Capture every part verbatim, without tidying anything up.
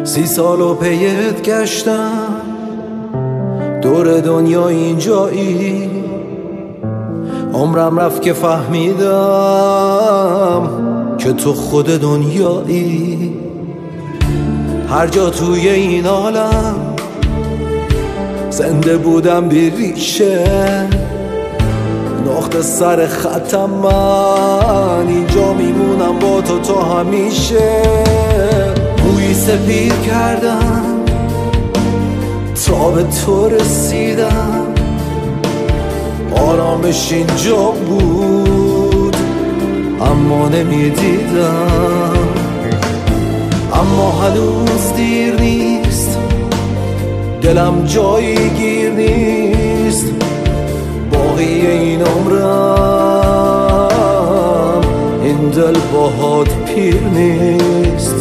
سی سال و پیت گشتم دور دنیا اینجایی، عمرم رفت که فهمیدم که تو خود دنیایی. هر جا توی این عالم زنده بودم بی ریشه، نقطه سر خطم من اینجا میمونم با تو تا همیشه. موی سپید کردم تا به تو رسیدم، آرامش اینجا بود اما نمیدیدم. اما هنوز دیر نیست، دلم جایی گیر نیست، باقی این عمرم این دل باهات پیر نیست.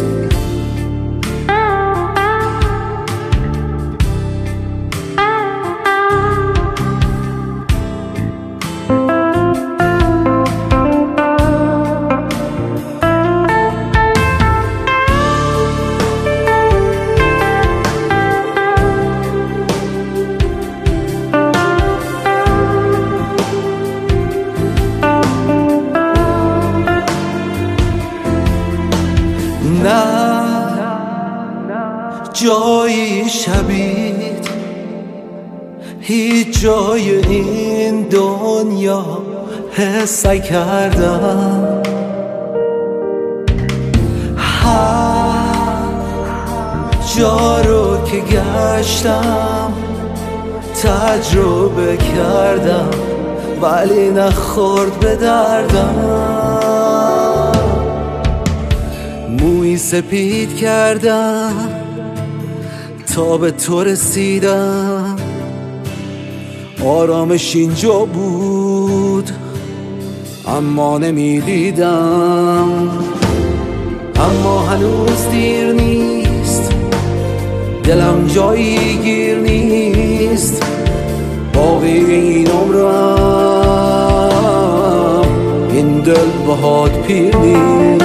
نه جایی شبیه هیچ جای این دنیا حس کردم. هر جا رو که گشتم تجربه کردم ولی نخورد به دردم. موی سپید کردم تا به تو رسیدم، آرامش اینجا بود اما نمیدیدم. اما هنوز دیر نیست، دلم جایی گیر نیست، باقی این عمرم این دل باهات پیر نیست.